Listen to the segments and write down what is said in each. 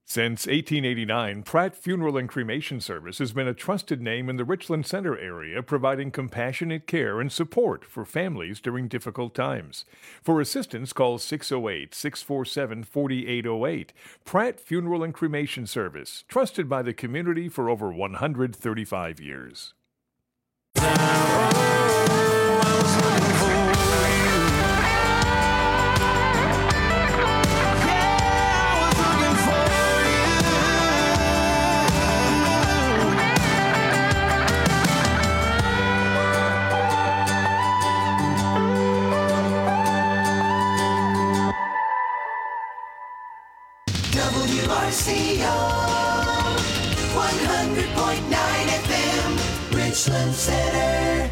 Since 1889, Pratt Funeral and Cremation Service has been a trusted name in the Richland Center area, providing compassionate care and support for families during difficult times. For assistance, call 608-647-4808. Pratt Funeral and Cremation Service, trusted by the community for over 135 years. WRCO 100.9 FM, Richland Center.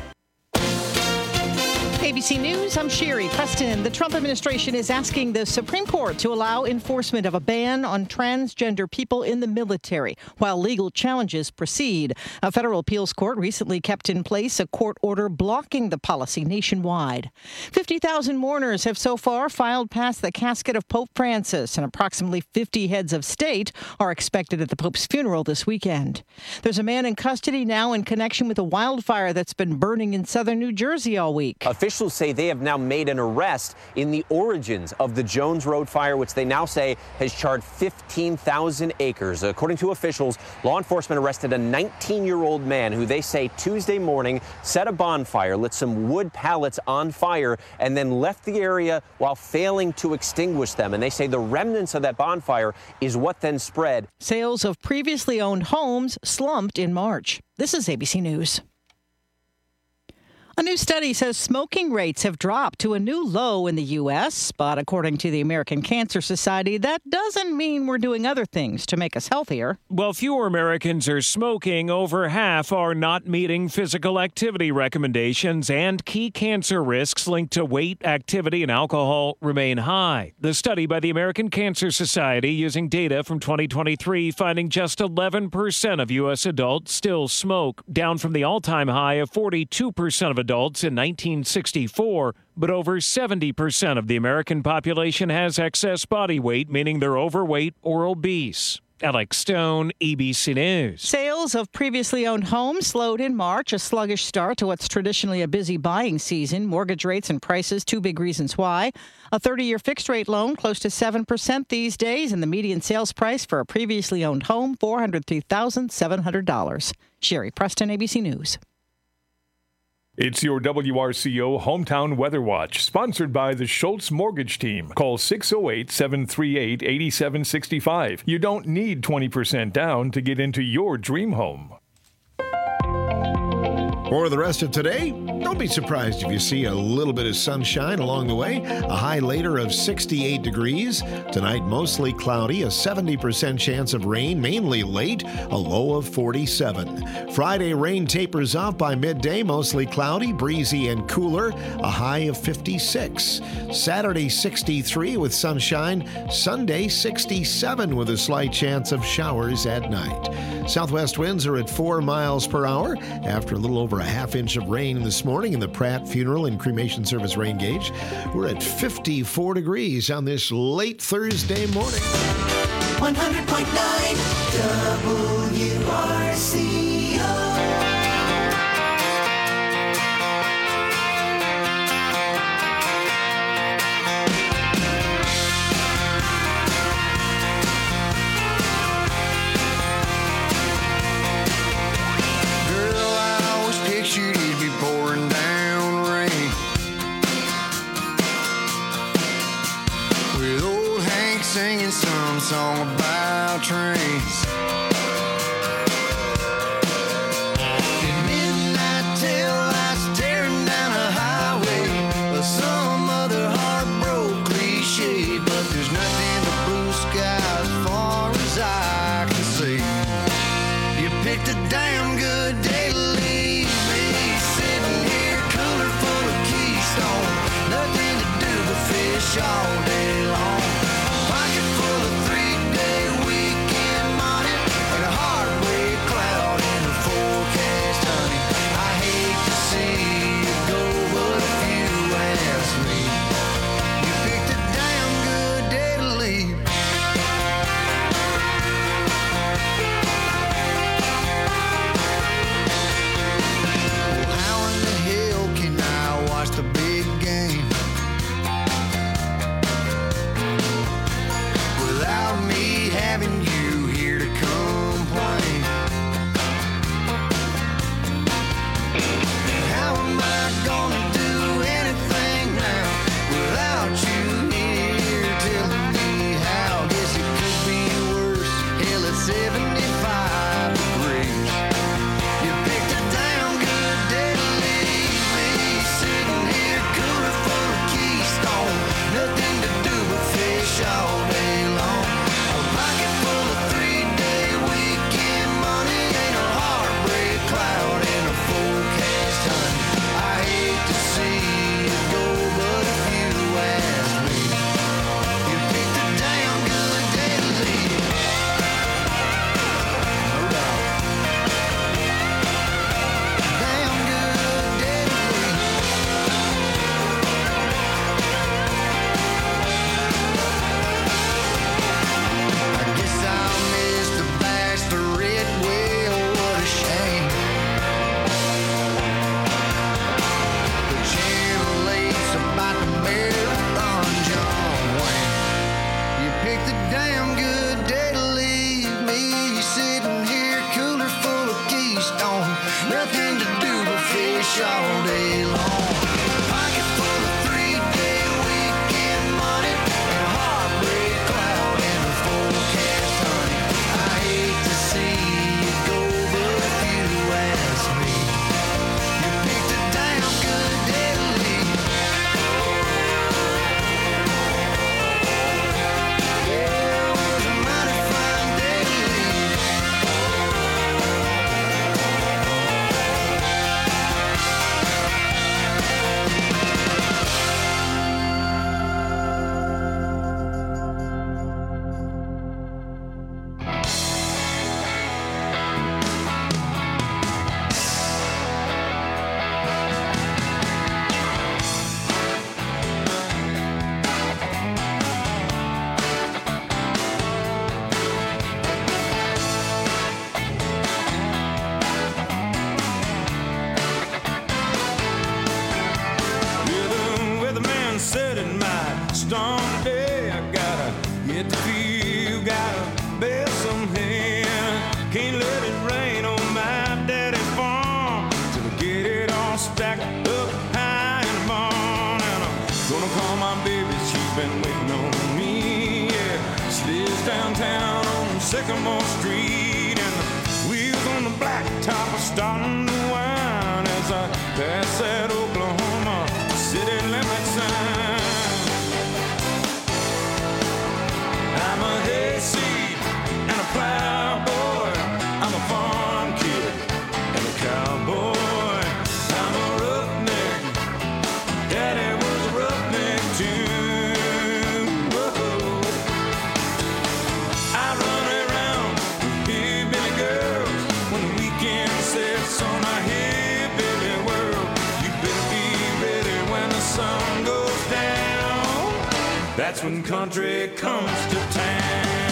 ABC News, I'm Sherry Preston. The Trump administration is asking the Supreme Court to allow enforcement of a ban on transgender people in the military while legal challenges proceed. A federal appeals court recently kept in place a court order blocking the policy nationwide. 50,000 mourners have so far filed past the casket of Pope Francis, and approximately 50 heads of state are expected at the Pope's funeral this weekend. There's a man in custody now in connection with a wildfire that's been burning in southern New Jersey all week. Officials say they have now made an arrest in the origins of the Jones Road fire, which they now say has charred 15,000 acres. According to officials, law enforcement arrested a 19-year-old man who they say Tuesday morning set a bonfire, lit some wood pallets on fire, and then left the area while failing to extinguish them. And they say the remnants of that bonfire is what then spread. Sales of previously owned homes slumped in March. This is ABC News. A new study says smoking rates have dropped to a new low in the U.S., but according to the American Cancer Society, that doesn't mean we're doing other things to make us healthier. While fewer Americans are smoking, over half are not meeting physical activity recommendations, and key cancer risks linked to weight, activity, and alcohol remain high. The study by the American Cancer Society, using data from 2023, finding just 11% of U.S. adults still smoke, down from the all-time high of 42% of adults in 1964, but over 70% of the American population has excess body weight, meaning they're overweight or obese. Alex Stone, ABC News. Sales of previously owned homes slowed in March, a sluggish start to what's traditionally a busy buying season. Mortgage rates and prices, two big reasons why. A 30-year fixed-rate loan close to 7% these days, and the median sales price for a previously owned home, $403,700. Sherry Preston, ABC News. It's your WRCO Hometown Weather Watch, sponsored by the Schultz Mortgage Team. Call 608-738-8765. You don't need 20% down to get into your dream home. For the rest of today, don't be surprised if you see a little bit of sunshine along the way. A high later of 68 degrees. Tonight, mostly cloudy, a 70% chance of rain, mainly late, a low of 47. Friday, rain tapers off by midday, mostly cloudy, breezy and cooler, a high of 56. Saturday, 63 with sunshine. Sunday, 67 with a slight chance of showers at night. Southwest winds are at 4 miles per hour after a little over a half inch of rain this morning in the Pratt Funeral and Cremation Service rain gauge. We're at 54 degrees on this late Thursday morning. 100.9 WRCO. Singing some song about trains. At midnight tail lights tearing down a highway, or some other heartbroken cliche. But there's nothing but blue sky as far as I can see. You picked a damn good day to leave me, sitting here cooler full of Keystone. Nothing to do but fish all day long. beach all day long. Pocket full of 3-day weekend money and a heartbreak cloud in the forecast, honey. I hate to see you go, but if you ask me, you picked a damn good day to leave. Yeah, it was a mighty fine day to leave. The weatherman said it might storm today. I gotta get the feel, gotta bear some hand. Can't let it rain on my daddy's farm till I get it all stacked up high in the barn. And I'm gonna call my baby, she's been waiting on me. Yeah, she lives downtown on Sycamore Street, and the wheels on the blacktop are starting to whine as I pass that Oklahoma city limit sign. I'm a hayseed and a plowboy. I'm a farm kid and a cowboy. I'm a roughneck. Daddy was a roughneck too. Whoa. I run around with hillbilly girls when the weekend sets on our hillbilly world. You better be ready when the sun goes down. That's when country comes to town.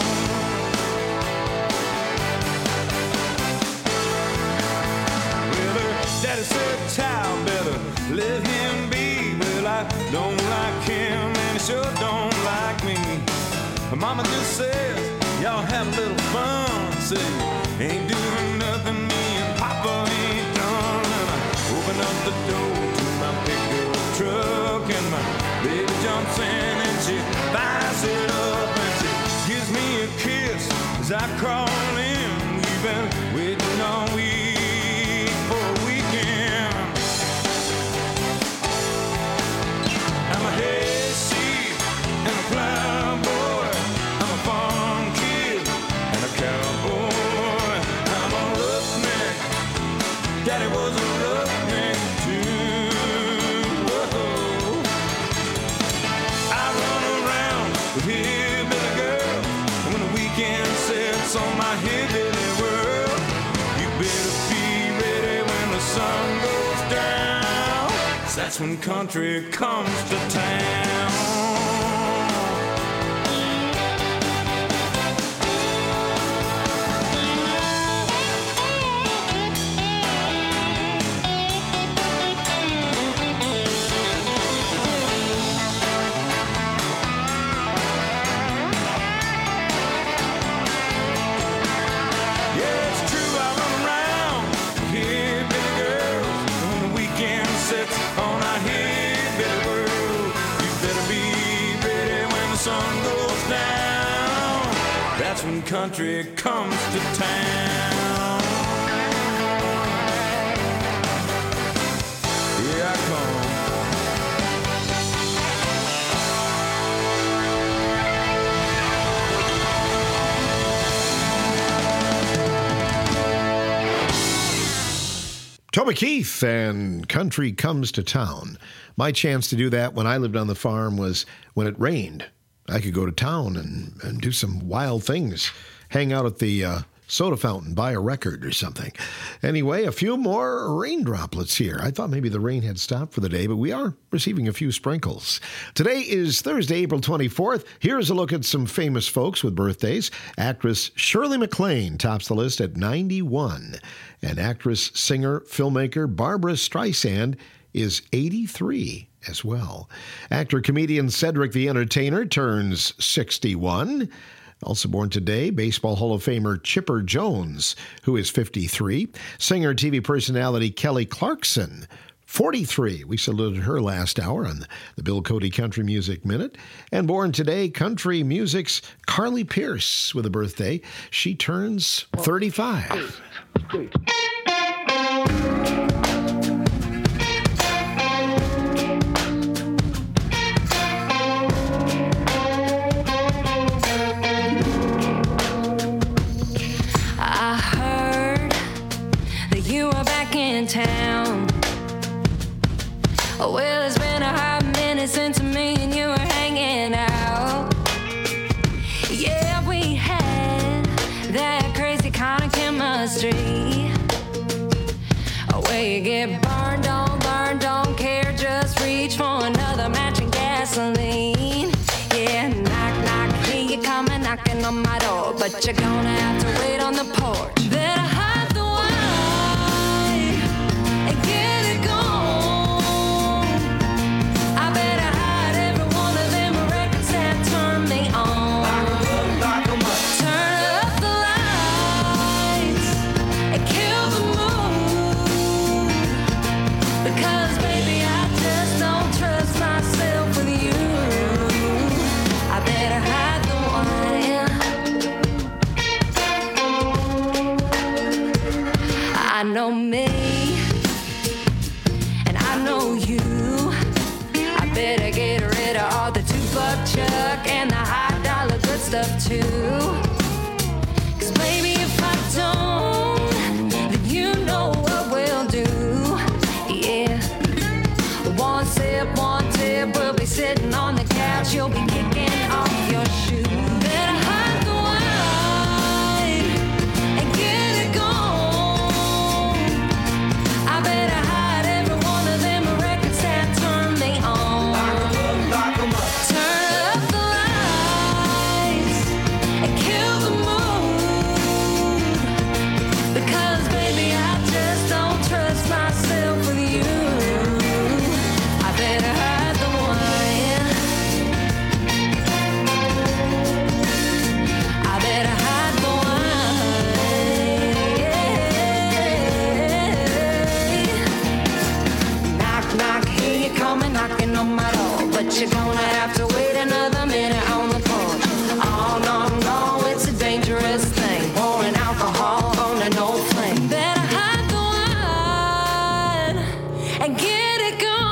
Well, her daddy said, child, better let him be. Well, I don't like him and he sure don't like me. Her mama just says, y'all have a little fun. Say, ain't doing nothing me and Papa ain't done. And I open up the door to my pickup truck, and my baby jumps in and she fires it up and she gives me a kiss as I crawl in. We've been waiting all week for a weekend. I'm a hayseed and a plowboy. I'm a farm kid and a cowboy. I'm a roughneck. Daddy was a roughneck too. Whoa. I run around with hillbilly girls, and when the weekend sets on my hillbilly world, you better be ready when the sun goes down. 'Cause that's when country comes to town. Yeah, it's true, I run around with hillbilly girls, and when the weekend sets on our hillbilly world, you better be ready when the sun goes down. That's when country comes to town. Here I come. Toby Keith and Country Comes to Town. My chance to do that when I lived on the farm was when it rained. I could go to town and do some wild things. Hang out at the soda fountain, buy a record or something. Anyway, a few more rain droplets here. I thought maybe the rain had stopped for the day, but we are receiving a few sprinkles. Today is Thursday, April 24th. Here's a look at some famous folks with birthdays. Actress Shirley MacLaine tops the list at 91. And actress, singer, filmmaker Barbra Streisand is 83 as well. Actor-comedian Cedric the Entertainer turns 61. Also born today, Baseball Hall of Famer Chipper Jones, who is 53. Singer, TV personality Kelly Clarkson, 43. We saluted her last hour on the Bill Cody Country Music Minute. And born today, country music's Carly Pearce with a birthday. She turns 35. I heard that you were back in town. Oh, well, it's been a hot minute since me and you were hanging out. Yeah, we had that crazy kind of chemistry. Oh, where you get burned, don't care, just reach for another match and gasoline. Yeah, knock, knock, hear you coming, knocking on my door, but you're gonna have to wait on the porch. Better hide the wine and get it gone. I better hide every one of them records that turn me on. Turn up the lights and kill the mood, because baby I just don't trust myself with you. I better hide the wine. I know me, and I know you. I better get rid of all the $2 chuck and the high dollar good stuff too. 'Cause baby, if I don't, then you know what we'll do. Yeah, one sip, one tip, we'll be sitting on the couch. You'll be kicking off your shoes. Better hide the wine and get it gone. I better hide every one of them records that turn me on. Turn up the lights and kill the mood, because baby I just don't trust myself with you. I better hide the wine. I better hide the wine. Knock, knock, hear you coming, knocking on my door, but you're gonna have to wait another minute on the porch. Oh no, no, it's a dangerous thing, pouring alcohol on an old flame. Better hide the wine and get it gone.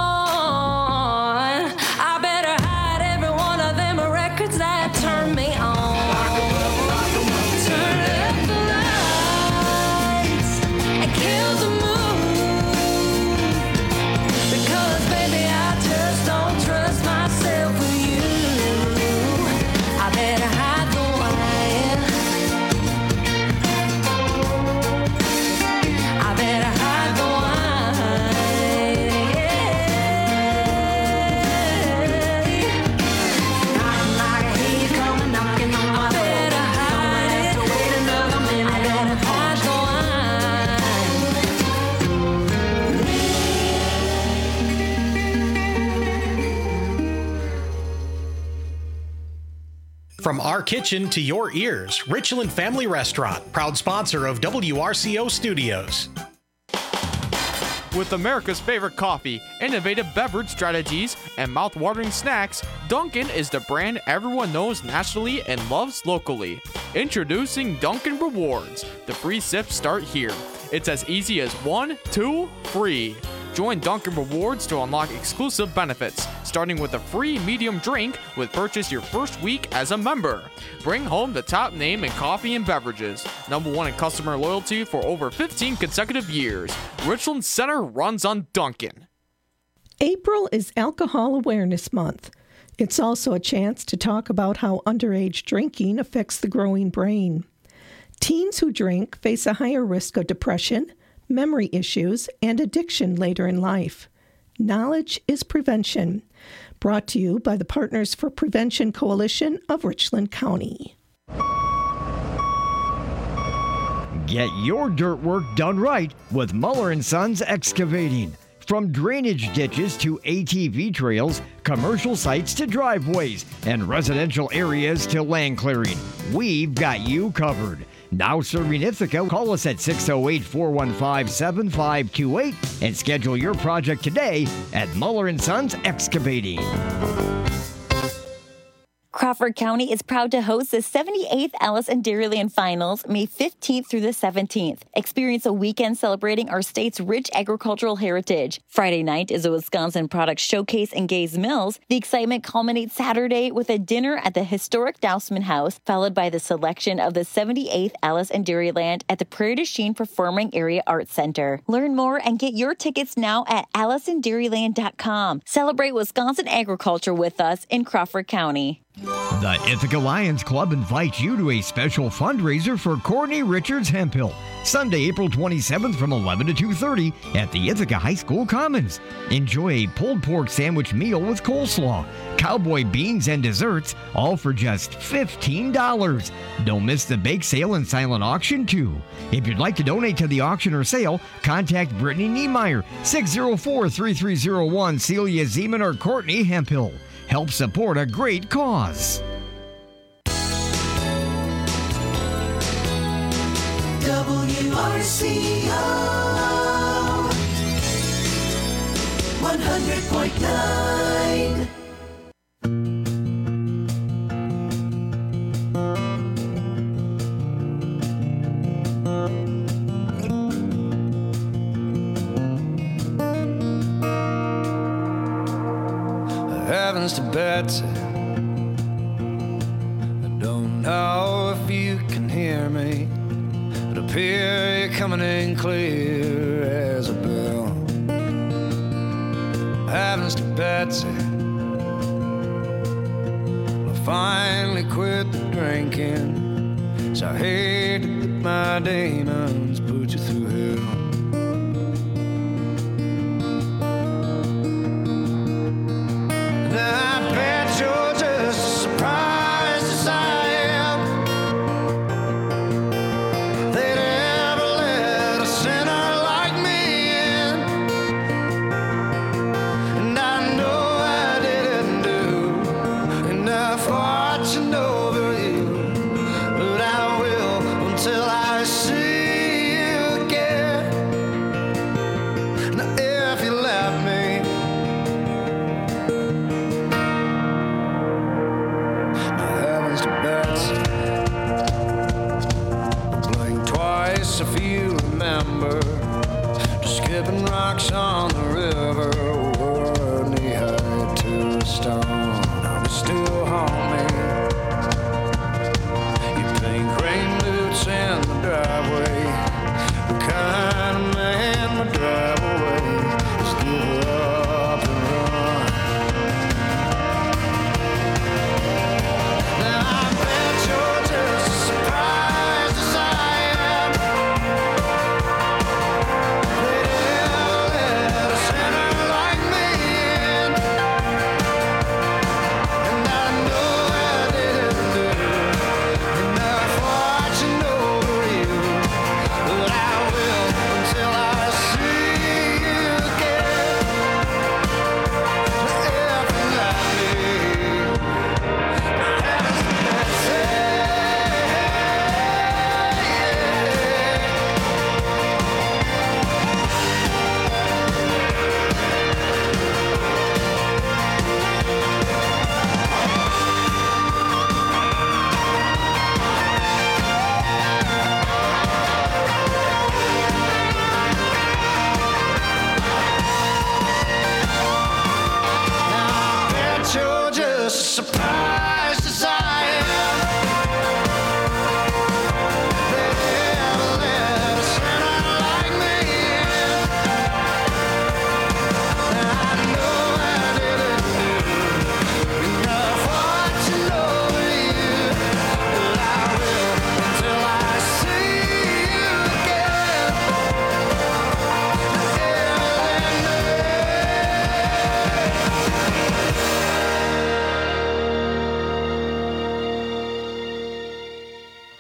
I better hide every one of them records that turn me on. Turn up the lights and kill the mood, because baby I just don't trust myself with you. I better hide the wine. I better hide the wine. Knock, knock, I hear you coming, knocking on my door. I better hide it. Wait another minute. I better hide the From our kitchen to your ears, Richland Family Restaurant, proud sponsor of WRCO Studios. With America's favorite coffee, innovative beverage strategies, and mouth-watering snacks, Dunkin' is the brand everyone knows nationally and loves locally. Introducing Dunkin' Rewards. The free sips start here. It's as easy as 1, 2, free. Join Dunkin' Rewards to unlock exclusive benefits, starting with a free medium drink with purchase your first week as a member. Bring home the top name in coffee and beverages. #1 in customer loyalty for over 15 consecutive years. Richland Center runs on Dunkin'. April is Alcohol Awareness Month. It's also a chance to talk about how underage drinking affects the growing brain. Teens who drink face a higher risk of depression, memory issues, and addiction later in life. Knowledge is prevention. Brought to you by the Partners for Prevention Coalition of Richland County. Get your dirt work done right with Muller & Sons Excavating. From drainage ditches to ATV trails, commercial sites to driveways, and residential areas to land clearing. We've got you covered. Now serving Ithaca, call us at 608-415-7528 and schedule your project today at Muller & Sons Excavating. Crawford County is proud to host the 78th Alice in Dairyland Finals, May 15th through the 17th. Experience a weekend celebrating our state's rich agricultural heritage. Friday night is a Wisconsin product showcase in Gays Mills. The excitement culminates Saturday with a dinner at the historic Dousman House, followed by the selection of the 78th Alice in Dairyland at the Prairie du Chien Performing Area Arts Center. Learn more and get your tickets now at AliceInDairyland.com. Celebrate Wisconsin agriculture with us in Crawford County. The Ithaca Lions Club invites you to a special fundraiser for Courtney Richards Hemphill, Sunday, April 27th from 11 to 2:30 at the Ithaca High School Commons. Enjoy a pulled pork sandwich meal with coleslaw, cowboy beans, and desserts, all for just $15. Don't miss the bake sale and silent auction, too. If you'd like to donate to the auction or sale, contact Brittany Niemeyer, 604-3301, Celia Zeman, or Courtney Hemphill. Help support a great cause. WRCO 100.9. Heavens to Betsy, I don't know if you can hear me, but up here you're coming in clear as a bell. Heavens to Betsy, I finally quit the drinking, so I hate that my demons put you through hell.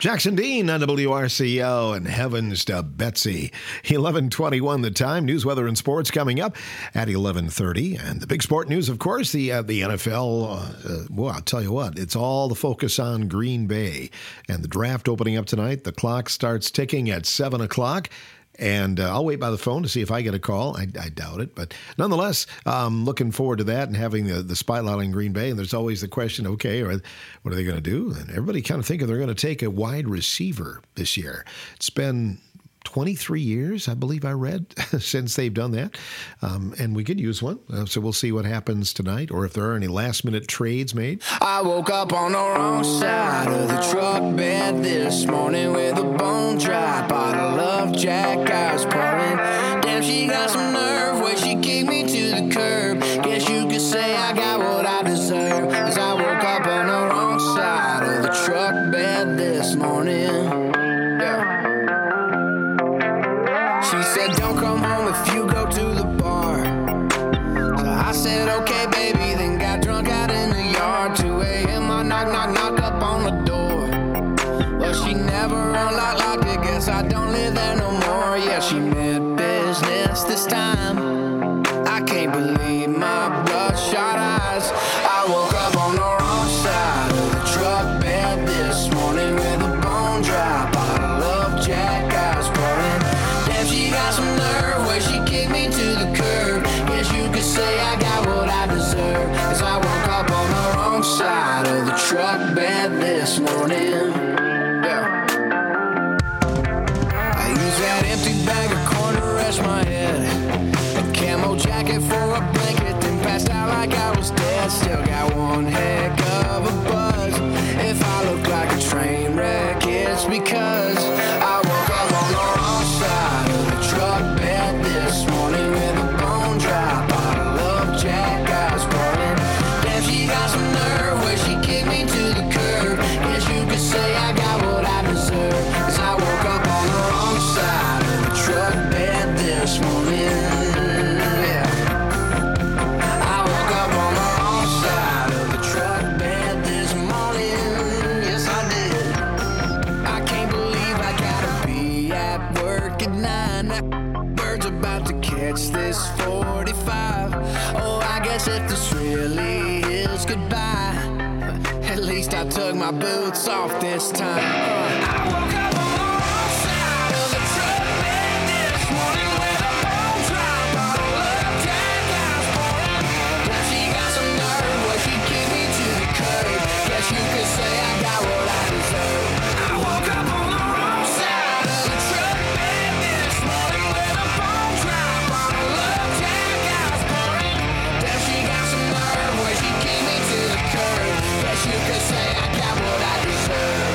Jackson Dean on WRCO and Heavens to Betsy. 11:21 the time. News, weather, and sports coming up at 11:30. And the big sport news, of course, the NFL. Well, I'll tell you what, it's all the focus on Green Bay. And the draft opening up tonight. The clock starts ticking at 7 o'clock. And I'll wait by the phone to see if I get a call. I doubt it. But nonetheless, looking forward to that and having the spotlight on Green Bay. And there's always the question, okay, what are they going to do? And everybody kind of thinking they're going to take a wide receiver this year. It's been 23 years, I believe I read, since they've done that. And we could use one. So we'll see what happens tonight or if there are any last-minute trades made. I woke up on the wrong side of the truck bed this morning with a bone dry bottle of Jack I was pouring. Damn, she got some nerve when she kicked me to the curb. Guess you could say I got what I deserve. 'Cause I woke up on the wrong side of the truck bed this morning. She said, don't come home if you go to the bar. So I said, okay, baby, then got drunk out in the yard. 2 a.m. I knock up on the door. Well, she never unlocked it, guess I don't live there no more. Yeah, she meant business this time. I can't believe my bloodshot eyes. I woke up on the wrong side of the truck bed this morning with a bone dry bottle of Jack I was pouring. She got some nerve when she kicked me to the curb. Guess you could say I got what I deserve. 'Cause I woke up on the wrong side of the truck bed this morning. Yeah. I used that empty bag of corn to rest my head. A camo jacket for a blanket, then passed out like I was dead. Still got one heck of a buzz. If I look like a train wreck, it's because I woke up on the wrong side of the truck bed this morning with a bone dry bottle of Jack I was pouring. Damn, she got some nerve when she kicked me to the curb. Guess you could say I got what I deserve. 'Cause I woke up on the wrong side of the truck bed this morning. Yeah. I woke up on the wrong side of the truck bed this morning. Yes, I did. I can't believe I gotta be at work at 9. That bird's about to catch this 45. Oh, I guess if this really is goodbye, at least I took my boots off this time. I woke up on the wrong side of the truck bed this morning with a bone dry bottle of Jack I was pouring. Now she got some nerve when she kicked me to the curb. Guess you could say I got what I deserve. I woke up on the wrong side of the truck bed this morning with a bone dry bottle of Jack I was pouring. Now she got some nerve when she kicked me to the curb. Guess you could say I got what I deserve.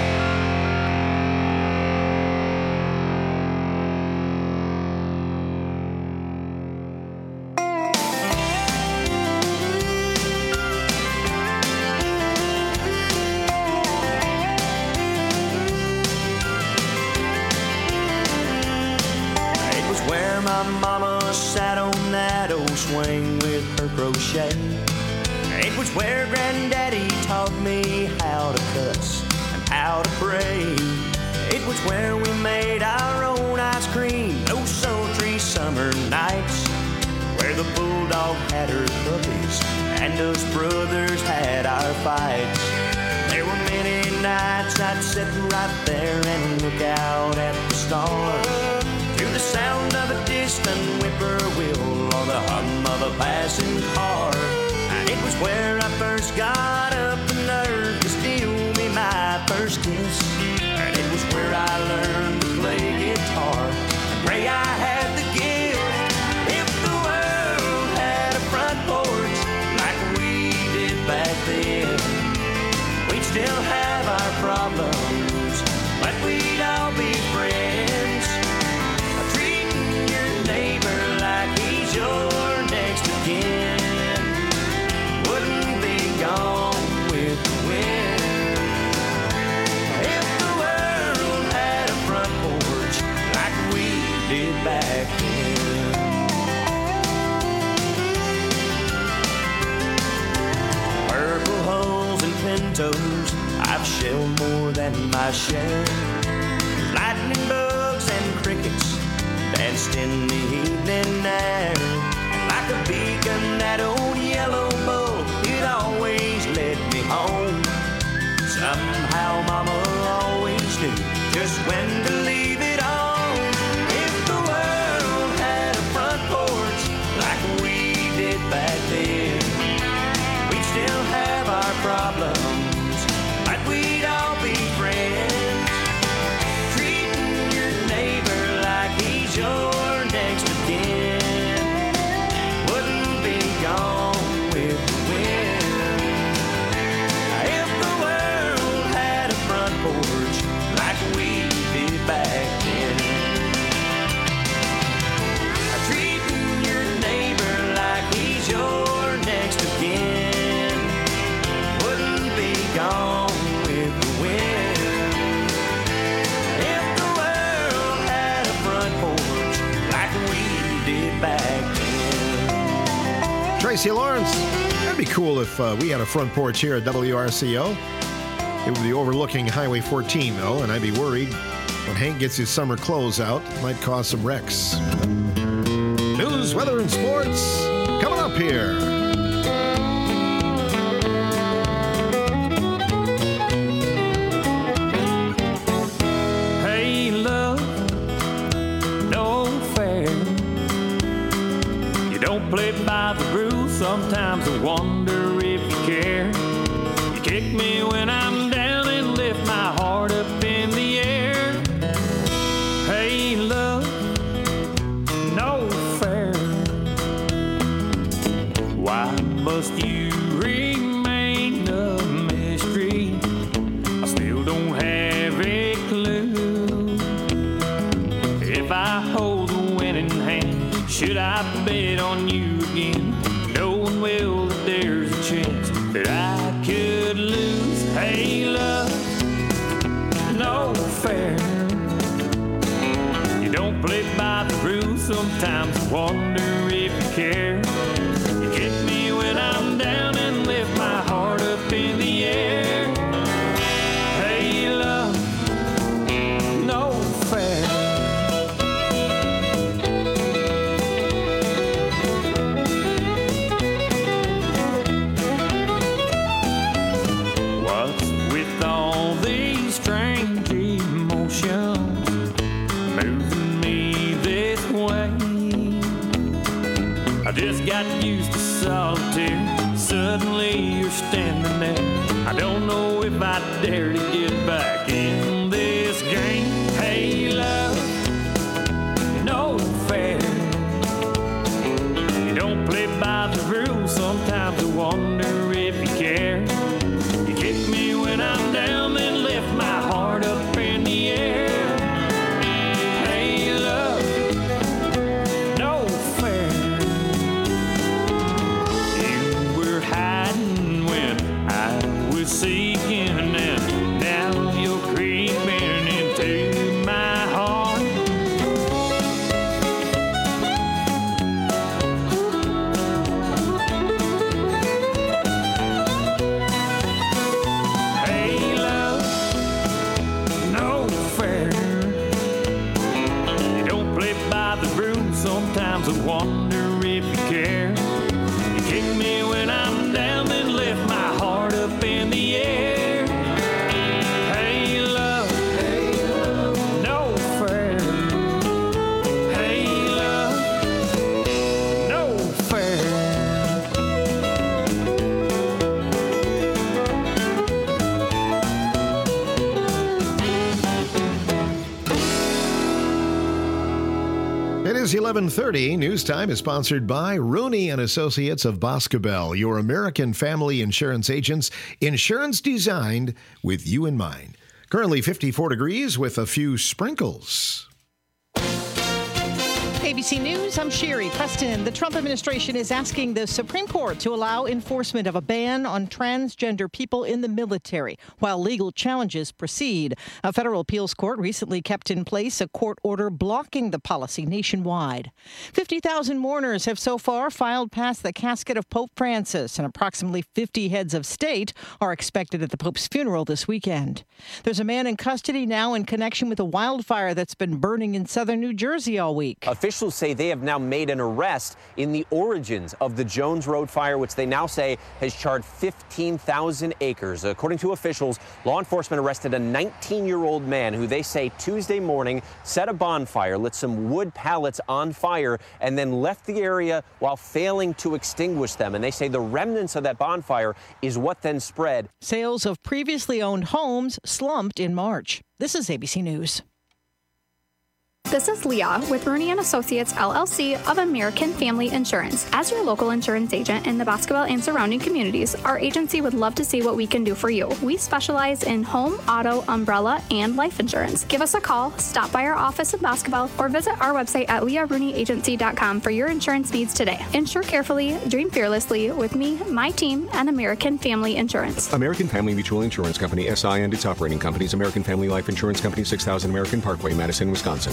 It was where my mama sat on that old swing with her crochet. It was where granddaddy taught me how to cuss and how to pray. It was where we made our own ice cream those sultry summer nights, where the bulldog had her puppies and us brothers had our fights. There were many nights I'd sit right there and look out at the stars, to the sound of a distant whippoorwill or the hum of a passing car. And it was where I first got up the nerve to steal me my first kiss. And it was where I learned to play guitar and pray I had the gift. If the world had a front porch like we did back then, we'd still have our problems, but we'd all be friends. Treating your neighbor like he's your next of kin wouldn't be gone with the wind. If the world had a front porch like we and my share. Lightning bugs and crickets danced in the evening air. And like a beacon, that old yellow bull, it always led me home. Somehow Mama always knew just when to leave it on. If the world had a front porch like we did back then, we'd still have our problems, but we'd all be friends. Treating your neighbor like he's your next of kin wouldn't be gone with the wind. If the world had a front porch like we did back then, treating your neighbor like he's your next of kin wouldn't be gone with the wind. If the world had a front porch like we did back then. Tracy Lawrence. That'd be cool if we had a front porch here at WRCO. It would be overlooking Highway 14, though, and I'd be worried when Hank gets his summer clothes out, it might cause some wrecks. News, weather, and sports coming up here. Hey, love, no fair. You don't play by the rules. Sometimes I wonder if you care. You kick me when I'm down and lift my heart up in the air. Hey, love, no fair. Why must you remain a mystery? I still don't have a clue. If I hold the winning hand, should I bet on you again? Knowing well that there's a chance that I could lose. Hey, love, no fair. You don't play by the rules. Sometimes I wonder if you care. You kick me when I'm down and lift my heart up in the air. Hey, love, no fair. What's with all these strange emotions moving me this way? I just got used to solitaire. Suddenly you're standing there. I don't know if I dare to get back in this game. Hey, love, no fair. You don't play by the rules. Sometimes I wonder if you care. You kick me when I'm down, then lift my heart up in the air. Hey, love, no fair. You were hiding when I was seeking, and now you're creeping into my heart. Hey, love, no fair. You don't play by the rules. Sometimes I wonder if you care. You kick me when I'm down, then lift my heart up in the air. Hey, love, no fair. Hey, love, no fair. It is 11:30. News Time is sponsored by Rooney and Associates of Boscobel, your American family insurance agents. Insurance designed with you in mind. Currently 54 degrees with a few sprinkles. ABC News, I'm Sherry Preston. The Trump administration is asking the Supreme Court to allow enforcement of a ban on transgender people in the military while legal challenges proceed. A federal appeals court recently kept in place a court order blocking the policy nationwide. 50,000 mourners have so far filed past the casket of Pope Francis, and approximately 50 heads of state are expected at the Pope's funeral this weekend. There's a man in custody now in connection with a wildfire that's been burning in southern New Jersey all week. Officials say they have now made an arrest in the origins of the Jones Road fire, which they now say has charred 15,000 acres. According to officials, law enforcement arrested a 19-year-old man who they say Tuesday morning set a bonfire, lit some wood pallets on fire, and then left the area while failing to extinguish them. And they say the remnants of that bonfire is what then spread. Sales of previously owned homes slumped in March. This is ABC News. This is Leah with Rooney & Associates, LLC of American Family Insurance. As your local insurance agent in the Boscobel and surrounding communities, our agency would love to see what we can do for you. We specialize in home, auto, umbrella, and life insurance. Give us a call, stop by our office in Boscobel, or visit our website at leahrooney.agency.com for your insurance needs today. Insure carefully, dream fearlessly with me, my team, and American Family Insurance. American Family Mutual Insurance Company, SI, and its operating companies, American Family Life Insurance Company, 6000 American Parkway, Madison, Wisconsin.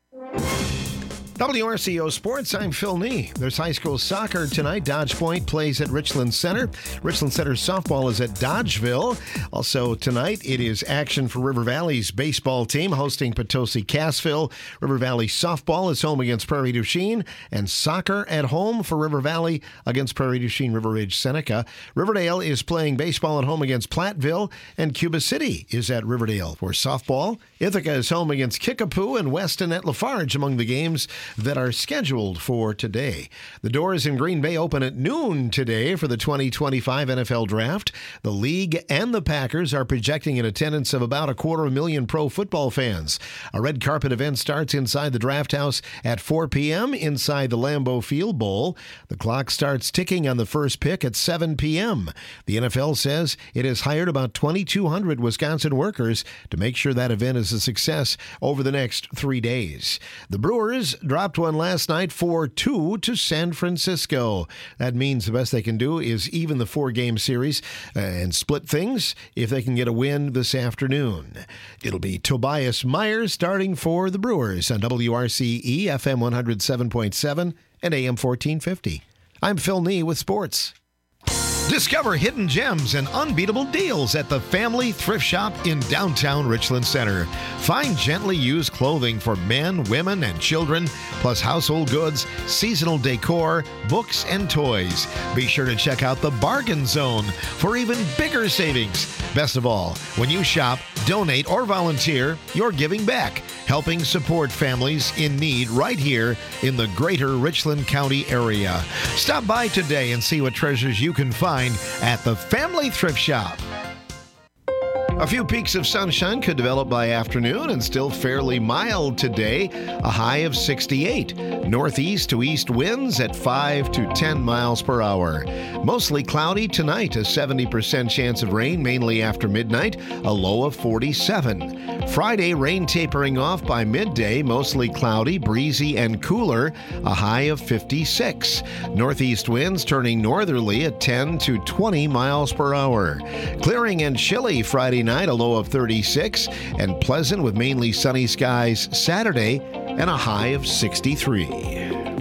WRCO Sports, I'm Phil Nee. There's high school soccer tonight. Dodge Point plays at Richland Center. Richland Center softball is at Dodgeville. Also tonight, it is action for River Valley's baseball team hosting Potosi Cassville. River Valley softball is home against Prairie du Chien, and soccer at home for River Valley against Prairie du Chien, River Ridge, Seneca. Riverdale is playing baseball at home against Platteville, and Cuba City is at Riverdale. For softball, Ithaca is home against Kickapoo, and Weston at Lafarge among the games that are scheduled for today. The doors in Green Bay open at noon today for the 2025 NFL Draft. The league and the Packers are projecting an attendance of about 250,000 pro football fans. A red carpet event starts inside the Draft House at 4 p.m. inside the Lambeau Field Bowl. The clock starts ticking on the first pick at 7 p.m. The NFL says it has hired about 2,200 Wisconsin workers to make sure that event is a success over the next 3 days. The Brewers dropped one last night 4-2 to San Francisco. That means the best they can do is even the 4-game series and split things if they can get a win this afternoon. It'll be Tobias Myers starting for the Brewers on WRCE FM 107.7 and AM 1450. I'm Phil Nee with sports. Discover hidden gems and unbeatable deals at the Family Thrift Shop in downtown Richland Center. Find gently used clothing for men, women, and children, plus household goods, seasonal decor, books, and toys. Be sure to check out the Bargain Zone for even bigger savings. Best of all, when you shop, donate, or volunteer, you're giving back, helping support families in need right here in the greater Richland County area. Stop by today and see what treasures you can find at the Family Thrift Shop. A few peaks of sunshine could develop by afternoon and still fairly mild today, a high of 68. Northeast to east winds at 5 to 10 miles per hour. Mostly cloudy tonight, a 70% chance of rain, mainly after midnight, a low of 47. Friday, rain tapering off by midday, mostly cloudy, breezy, and cooler, a high of 56. Northeast winds turning northerly at 10 to 20 miles per hour. Clearing and chilly Friday night, a low of 36, and pleasant with mainly sunny skies Saturday and a high of 63.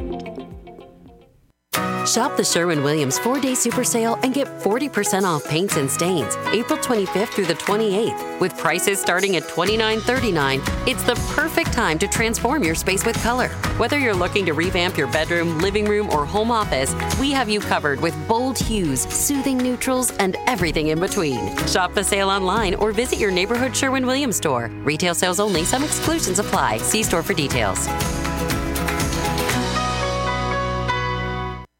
Shop the Sherwin-Williams 4-day super sale and get 40% off paints and stains April 25th through the 28th. With prices starting at $29.39, it's the perfect time to transform your space with color. Whether you're looking to revamp your bedroom, living room, or home office, we have you covered with bold hues, soothing neutrals, and everything in between. Shop the sale online or visit your neighborhood Sherwin-Williams store. Retail sales only. Some exclusions apply. See store for details.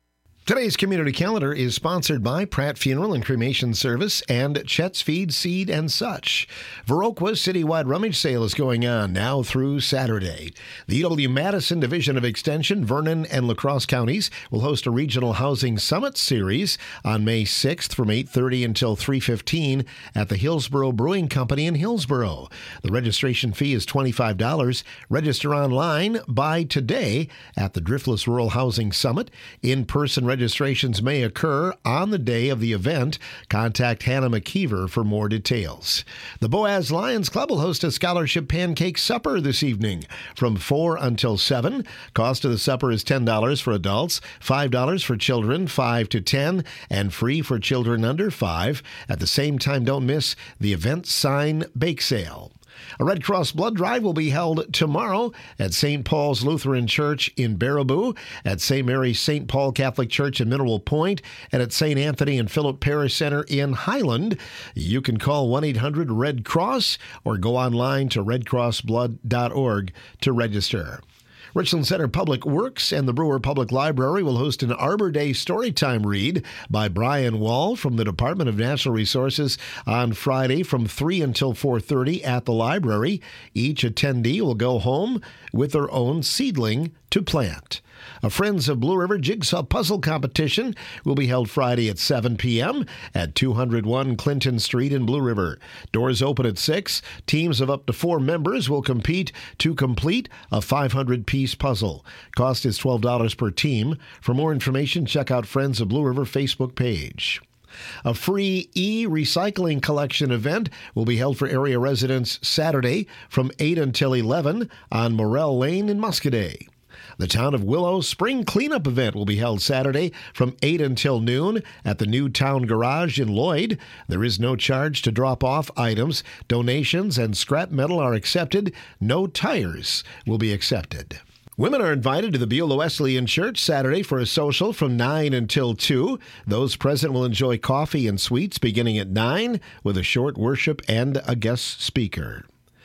Today's community calendar is sponsored by Pratt Funeral and Cremation Service and Chet's Feed, Seed, and Such. Viroqua's citywide rummage sale is going on now through Saturday. The UW-Madison Division of Extension, Vernon, and La Crosse counties will host a regional housing summit series on May 6th from 8:30 until 3:15 at the Hillsboro Brewing Company in Hillsboro. The registration fee is $25. Register online by today at the Driftless Rural Housing Summit. In-person registrations may occur on the day of the event. Contact Hannah McKeever for more details. The Boaz Lions Club will host a scholarship pancake supper this evening from 4 until 7. Cost of the supper is $10 for adults, $5 for children 5 to 10, and free for children under 5. At the same time, don't miss the event sign bake sale. A Red Cross blood drive will be held tomorrow at St. Paul's Lutheran Church in Baraboo, at St. Mary's St. Paul Catholic Church in Mineral Point, and at St. Anthony and Philip Parish Center in Highland. You can call 1-800-RED-CROSS or go online to redcrossblood.org to register. Richland Center Public Works and the Brewer Public Library will host an Arbor Day Storytime read by Brian Wall from the Department of Natural Resources on Friday from 3 until 4:30 at the library. Each attendee will go home with their own seedling to plant. A Friends of Blue River Jigsaw Puzzle Competition will be held Friday at 7 p.m. at 201 Clinton Street in Blue River. Doors open at 6. Teams of up to 4 members will compete to complete a 500-piece puzzle. Cost is $12 per team. For more information, check out Friends of Blue River Facebook page. A free e-recycling collection event will be held for area residents Saturday from 8 until 11 on Morell Lane in Muscadet. The Town of Willow Spring Cleanup event will be held Saturday from 8 until noon at the new Town Garage in Lloyd. There is no charge to drop off items. Donations and scrap metal are accepted. No tires will be accepted. Women are invited to the Beulah Wesleyan Church Saturday for a social from 9 until 2. Those present will enjoy coffee and sweets beginning at 9 with a short worship and a guest speaker.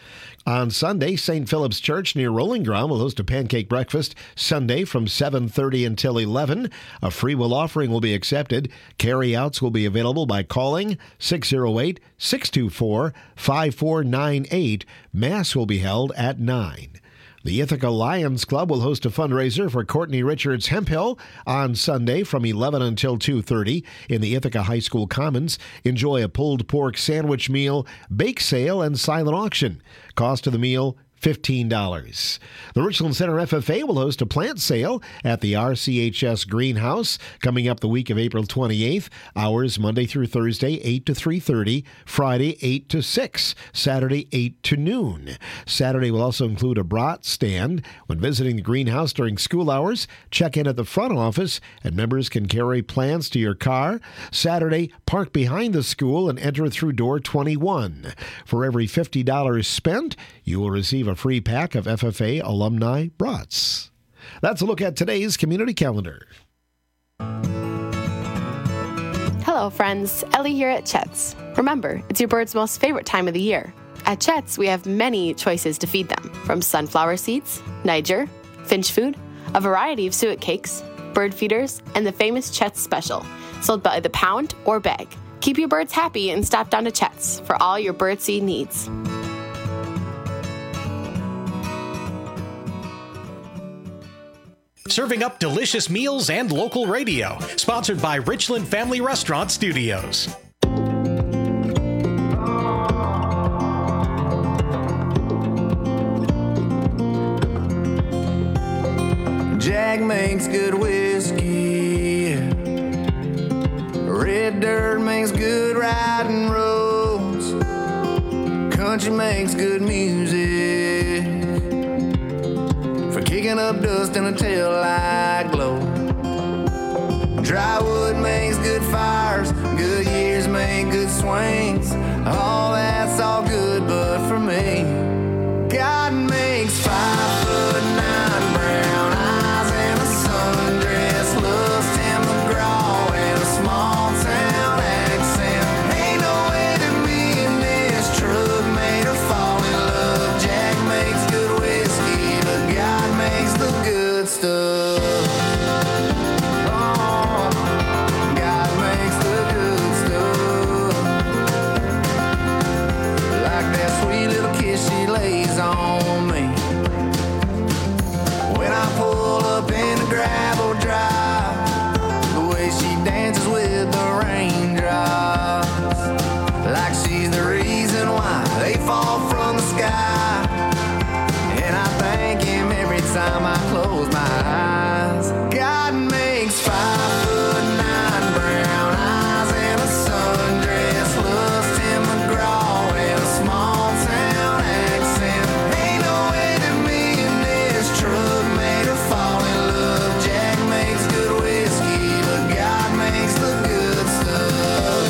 On Sunday, St. Philip's Church near Rolling Ground will host a pancake breakfast Sunday from 7:30 until 11. A free will offering will be accepted. Carryouts will be available by calling 608-624-5498. Mass will be held at 9. The Ithaca Lions Club will host a fundraiser for Courtney Richards Hemphill on Sunday from 11 until 2:30 in the Ithaca High School Commons. Enjoy a pulled pork sandwich meal, bake sale, and silent auction. Cost of the meal, $15. The Richland Center FFA will host a plant sale at the RCHS Greenhouse coming up the week of April 28th. Hours Monday through Thursday, 8 to 3:30. Friday, 8 to 6. Saturday, 8 to noon. Saturday will also include a brat stand. When visiting the greenhouse during school hours, check in at the front office and members can carry plants to your car. Saturday, park behind the school and enter through door 21. For every $50 spent, you will receive a free pack of FFA alumni brats. That's a look at today's community calendar. Hello, friends. Ellie here at Chet's. Remember, it's your bird's most favorite time of the year. At Chet's, we have many choices to feed them, from sunflower seeds, Niger, finch food, a variety of suet cakes, bird feeders, and the famous Chet's Special, sold by the pound or bag. Keep your birds happy and stop down to Chet's for all your birdseed needs. Serving up delicious meals and local radio. Sponsored by Richland Family Restaurant Studios. Jack makes good whiskey. Red dirt makes good riding roads. Country makes good music. For kicking up dust in a taillight glow. Dry wood makes good fires. Good years make good swings. All that's all good, but for me, God makes 5'9" brown eyes and a sundress, lust and McGraw and a small town accent. Ain't no way that me and this truck made her fall in love. Jack makes good whiskey, but God makes the good stuff. Oh. on me. When I pull up in the gravel drive, the way she dances with the raindrops, like she's the reason why they fall from the sky. And I thank him every time I close my eyes. God makes 5'9" brown eyes and a sundress, lust Tim McGraw and a small town accent. Ain't no way that me and this truck made her fall in love. Jack makes good whiskey, but God makes the good stuff.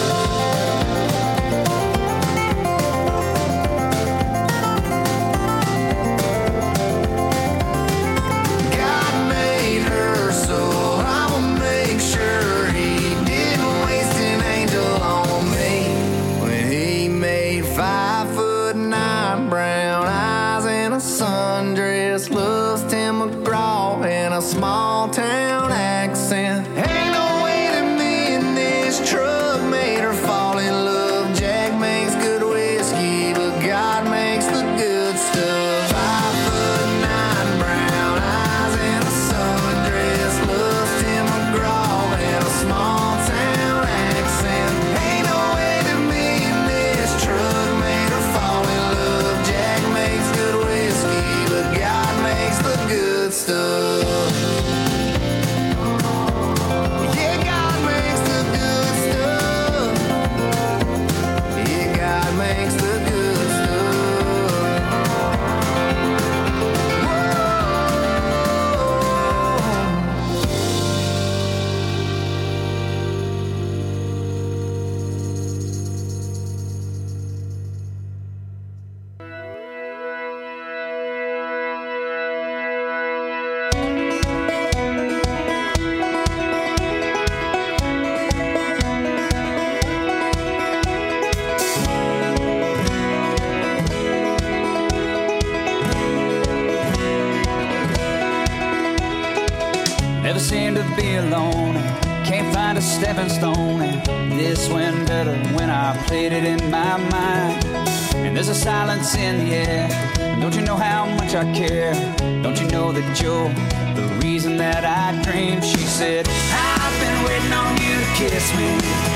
God made her, so I'ma make sure he didn't waste an angel on me. When he made 5'9" brown eyes and a sundress, loves Tim McGraw and a small town accent. Ain't no way that me and this truck made her fall in love. Jack makes good whiskey, but God makes the good stuff. 5'9" brown eyes and a sundress, loves Tim McGraw and a small town accent. Ain't no way that me and this truck made her fall in love. Jack makes good whiskey, but God makes the good stuff. Yeah, God makes the good stuff. Yeah, God makes the good stuff. Never seemed to be alone, can't find a stepping stone, and this went better when I played it in my mind. And there's a silence in the air, don't you know how much I care? Don't you know that you're the reason that I dream? She said, I've been waiting on you to kiss me,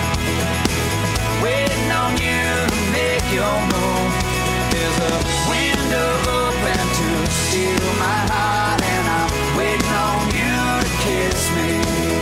waiting on you to make your move. There's a window open to steal my heart, and I'm waiting on you to kiss me.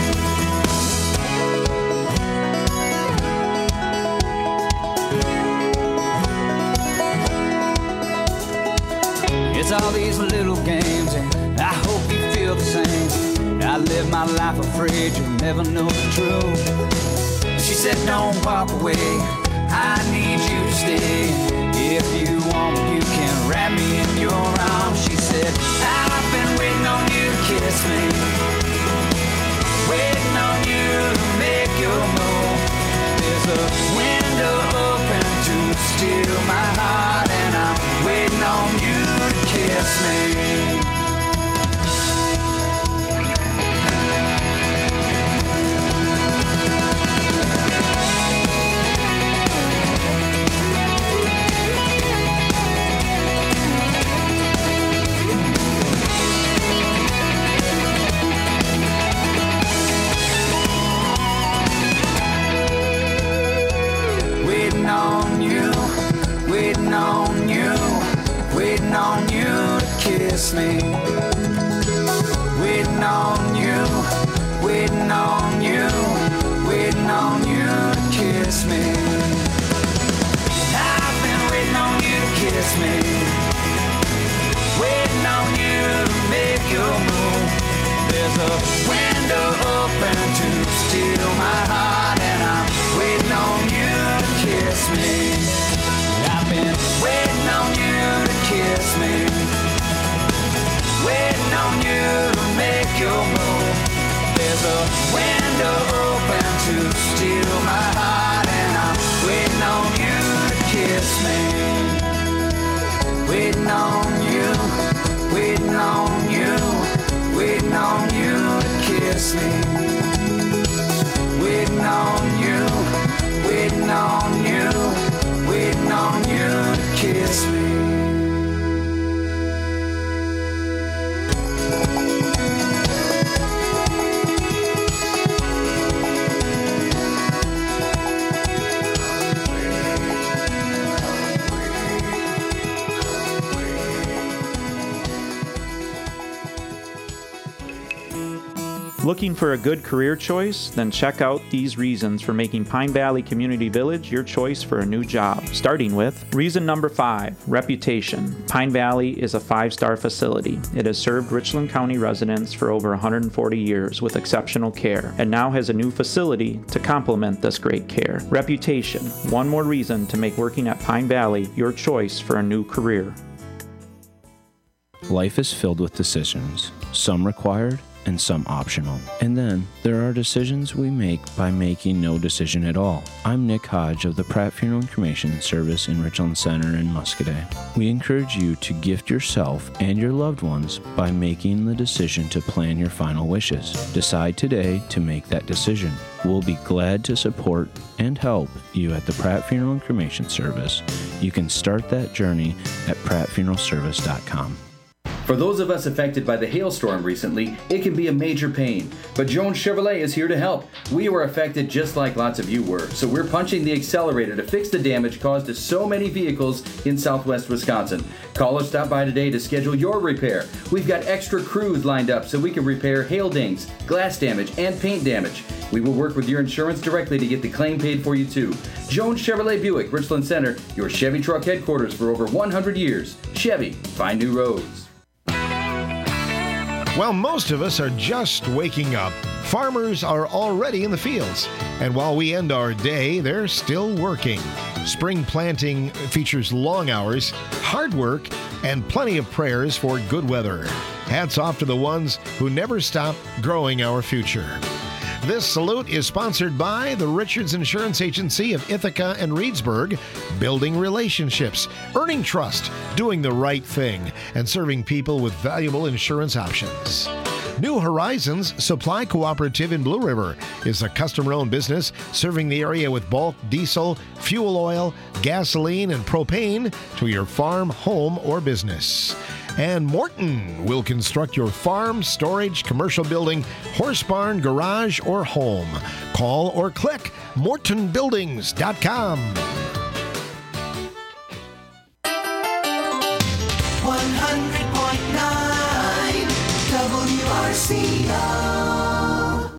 It's all these little games, and I hope you feel the same. I live my life afraid you'll never know the truth. She said, don't walk away, I need you to stay. If you want, you can wrap me in your arms. She said, I've been waiting on you to kiss me, waiting on you to make your move. There's a window open to steal my heart, and I'm waiting on you to kiss me. Waiting on you, waiting on you, waiting on you to kiss me. Waiting on you, waiting on you, waiting on you to kiss me. I've been waiting on you to kiss me, waiting on you to make your move. There's a window open to steal my heart, and I'm waiting on you to kiss me. I've been waiting on you to kiss me, waiting on you to make your move. There's a window open to steal my heart, and I'm waiting on you to kiss me. Waiting on you, waiting on you, waiting on you to kiss me. Waiting on you, waiting on you, waiting on you to kiss me. Looking for a good career choice? Then check out these reasons for making Pine Valley Community Village your choice for a new job. Starting with reason number 5, reputation. Pine Valley is a 5-star facility. It has served Richland County residents for over 140 years with exceptional care, and now has a new facility to complement this great care. Reputation, one more reason to make working at Pine Valley your choice for a new career. Life is filled with decisions, some required and some optional. And then there are decisions we make by making no decision at all. I'm Nick Hodge of the Pratt Funeral and Cremation Service in Richland Center in Muscadet. We encourage you to gift yourself and your loved ones by making the decision to plan your final wishes. Decide today to make that decision. We'll be glad to support and help you at the Pratt Funeral and Cremation Service. You can start that journey at prattfuneralservice.com. For those of us affected by the hailstorm recently, it can be a major pain. But Jones Chevrolet is here to help. We were affected just like lots of you were, so we're punching the accelerator to fix the damage caused to so many vehicles in southwest Wisconsin. Call or stop by today to schedule your repair. We've got extra crews lined up so we can repair hail dings, glass damage, and paint damage. We will work with your insurance directly to get the claim paid for you too. Jones Chevrolet Buick, Richland Center, your Chevy truck headquarters for over 100 years. Chevy, find new roads. While most of us are just waking up, farmers are already in the fields. And while we end our day, they're still working. Spring planting features long hours, hard work, and plenty of prayers for good weather. Hats off to the ones who never stop growing our future. This salute is sponsored by the Richards Insurance Agency of Ithaca and Reedsburg, building relationships, earning trust, doing the right thing, and serving people with valuable insurance options. New Horizons Supply Cooperative in Blue River is a customer-owned business serving the area with bulk diesel, fuel oil, gasoline, and propane to your farm, home, or business. And Morton will construct your farm, storage, commercial building, horse barn, garage, or home. Call or click mortonbuildings.com. 100.9 WRCO.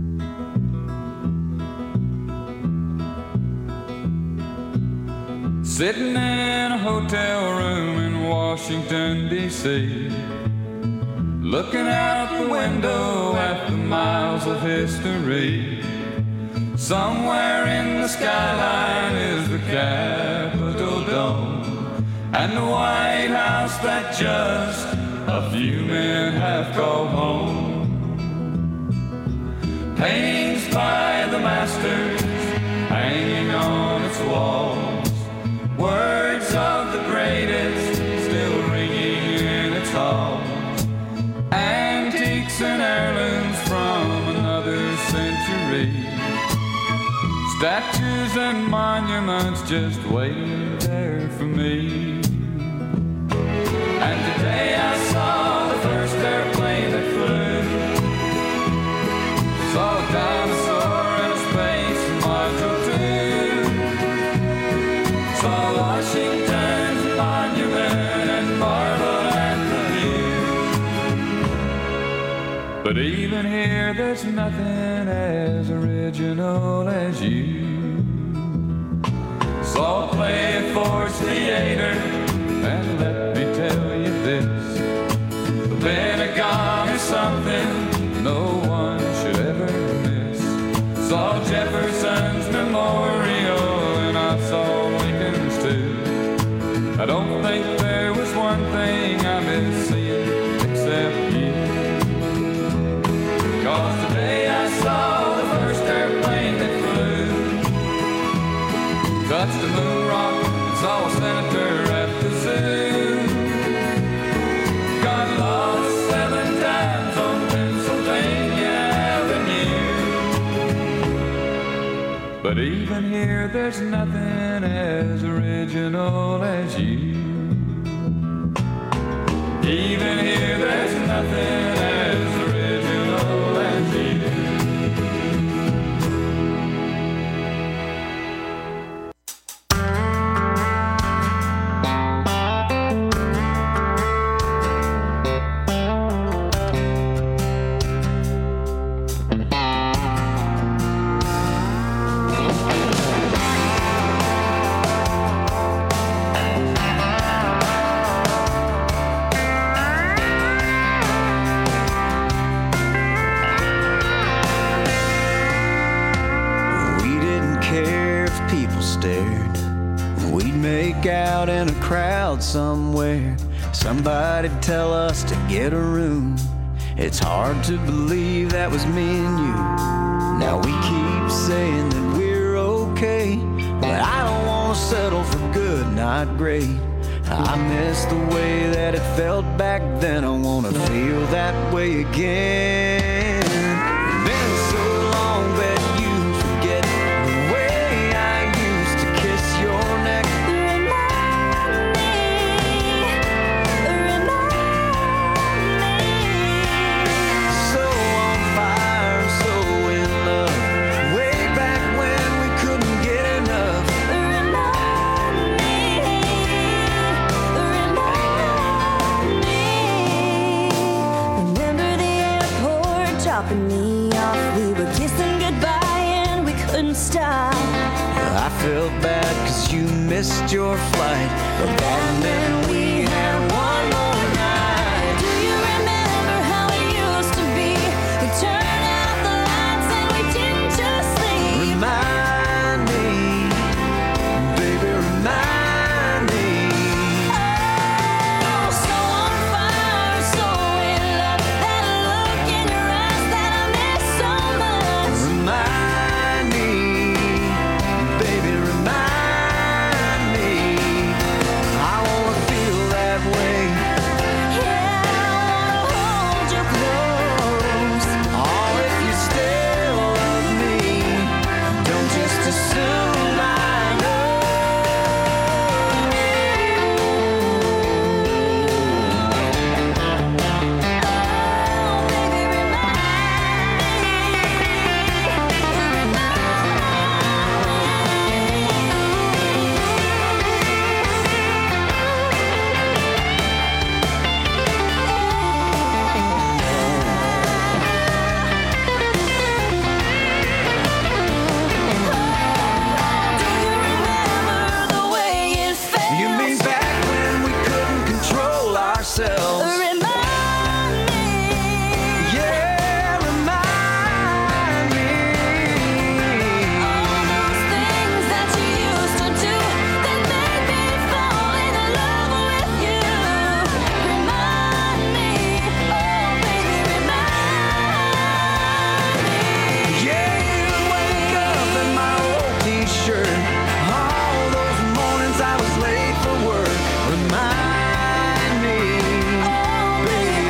Sitting in a hotel room in Washington, D.C., looking out the window at the miles of history. Somewhere in the skyline is the Capitol Dome and the White House that just a few men have called home. Paintings by the masters hanging on its walls. Words of the greatest still ringing in its halls. Antiques and heirlooms from another century. Statues and monuments just waiting there for me. And today I saw the first airplane that flew. Saw a dinosaur in a space module too. Saw Washington's monument and marveled at the view. But even here there's nothing as original as you. Saw a play at Ford's Theater, and let me tell you this, the Pentagon is something no one should ever miss. Saw Jefferson's Memorial, and I saw Lincoln's too. I don't think there was one thing I miss seeing except you. 'Cause today I saw the first airplane that flew. Touched the moon rock and saw a senator at the zoo. Got lost 7 times on Pennsylvania Avenue. But even here there's nothing as original as you. Even here there's nothing as original as you. break out in a crowd somewhere. Somebody tell us to get a room. It's hard to believe that was me and you. Now we keep saying that we're okay, but I don't want to settle for good, not great. I miss the way that it felt back then. I want to feel that way again. Been so long that you forget the way I used to kiss your neck. So on fire, so in love, way back when we couldn't get enough. Remember the airport dropping me off? We were kissing goodbye and we couldn't stop. I felt bad cause you missed your flight, but that meant we had one more night. Do you remember how it used to be? We turned out the lights and we didn't just sleep. Remind me, baby, remind me. Oh, so on fire, so in love. That look in your eyes that I miss so much. Remind me, baby, remind me. I wanna feel that way. Yeah, I wanna hold you close. Oh, if you still love me, don't just assume I know. The way it felt. You mean back when we couldn't control ourselves? Remind me. Yeah, remind me. All those things that you used to do that made me fall in love with you. Remind me, oh baby, remind me. Yeah, you wake up in my old t-shirt. All those mornings I was late for work. Remind me, baby,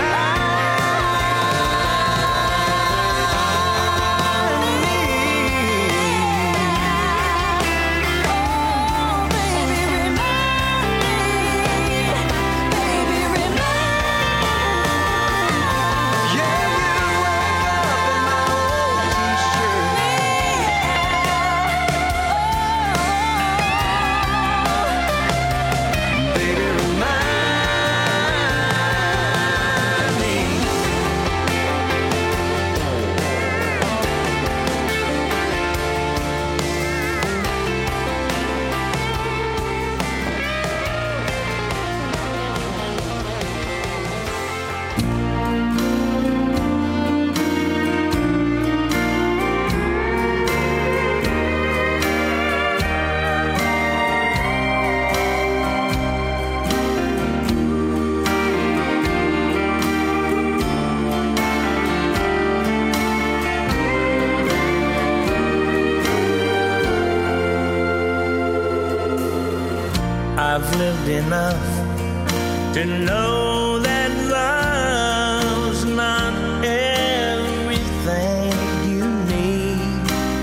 I've lived enough to know that love's not everything you need.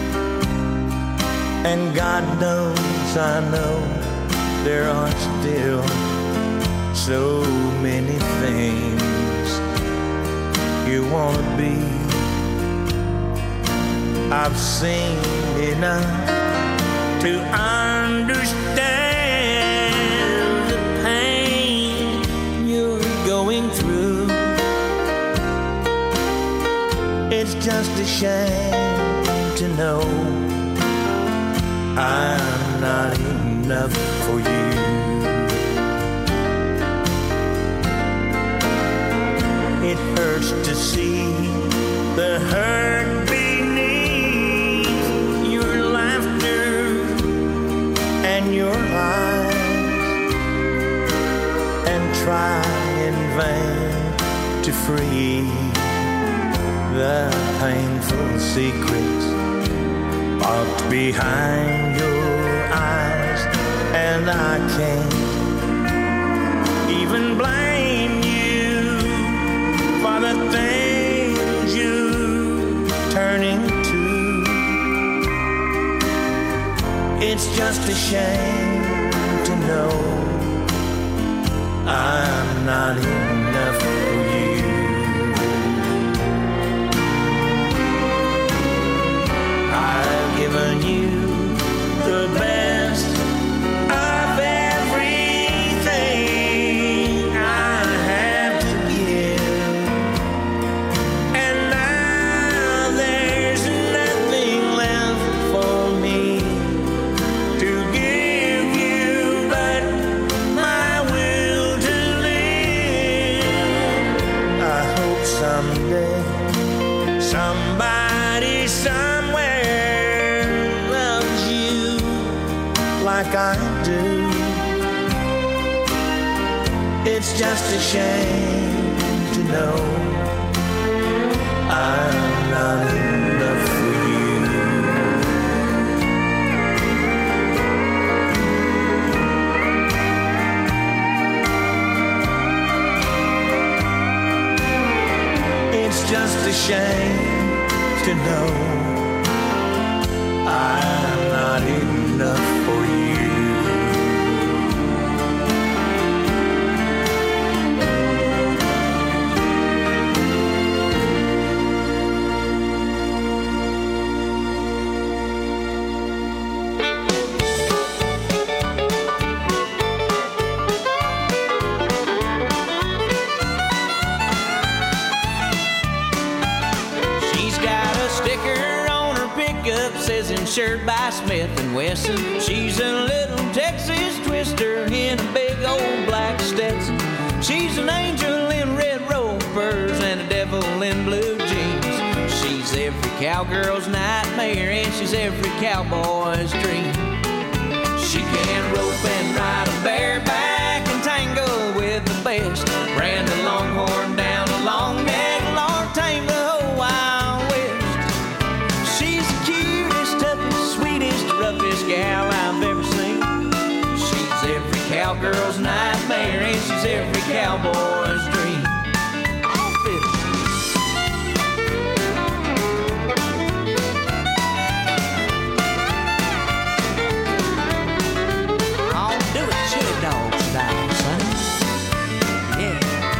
And God knows I know there are still so many things you want to be. I've seen enough to understand the pain you're going through. It's just a shame to know I'm not enough for you. It hurts to see the hurt beneath your laughter and your eyes. and try in vain to free the painful secrets locked behind your eyes, and I can't even blame you for the things you turn into. It's just a shame to know I'm not enough for you. I've given you the best of everything I have to give, and now there's nothing left for me to give you but my will to live. I hope someday somebody somewhere loves you like I do. It's just a shame to know I'm not enough for you. It's just a shame to know I'm not enough for you. She's got a sticker on her pickup says insured by Smith & Wesson. She's a little Texas twister in a big old black Stetson. She's an angel in red ropers and a devil in blue jeans. She's every cowgirl's nightmare and she's every cowboy's dream. She can rope and ride a bareback and tangle with the best. Brand a longhorn down a long neck, Lord, tame the whole Wild West. She's the cutest, toughest, sweetest, roughest gal I've ever seen. She's every cowgirl's nightmare and she's every cowboy's dream. All fiddle. I'll do it chili dog style, son. Yeah.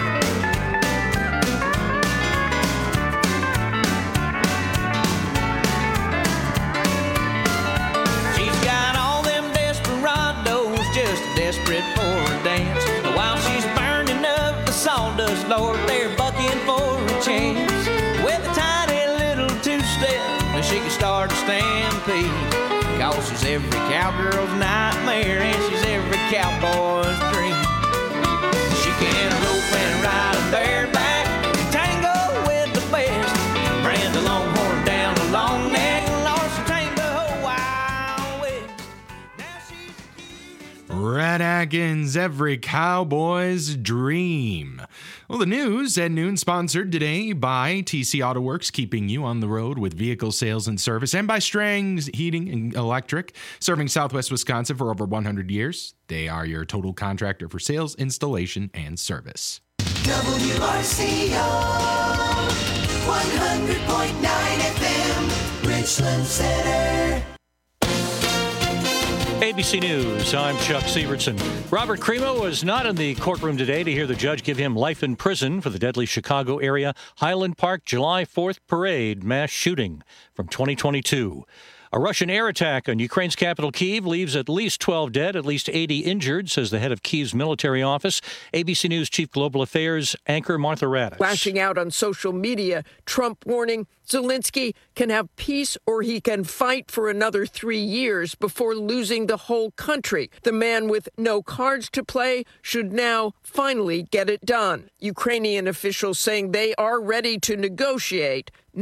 She's got all them desperados just desperate for a dance. But while she's burning up the sawdust, Lord, they're bucking for a chance. With a tiny little two-step, she can start a stampede. Cause she's every cowgirl's nightmare and she's every cowboy's dream. She can rope and ride a bareback and tango with the best. Brand a longhorn down a long neck, Lord, she tamed the whole Wild West. Red Atkins, every cowboy's dream. Well, the news at noon sponsored today by TC Auto Works, keeping you on the road with vehicle sales and service, and by Strang's Heating and Electric, serving Southwest Wisconsin for over 100 years. They are your total contractor for sales, installation, and service. WRCO 100.9 FM, Richland Center. ABC News, I'm Chuck Sievertson. Robert Crimo was not in the courtroom today to hear the judge give him life in prison for the deadly Chicago area Highland Park July 4th parade mass shooting from 2022. A Russian air attack on Ukraine's capital, Kyiv, leaves at least 12 dead, at least 80 injured, says the head of Kyiv's military office. ABC News Chief Global Affairs anchor Martha Raddatz. Lashing out on social media, Trump warning Zelensky can have peace or he can fight for another 3 years before losing the whole country. The man with no cards to play should now finally get it done. Ukrainian officials saying they are ready to negotiate.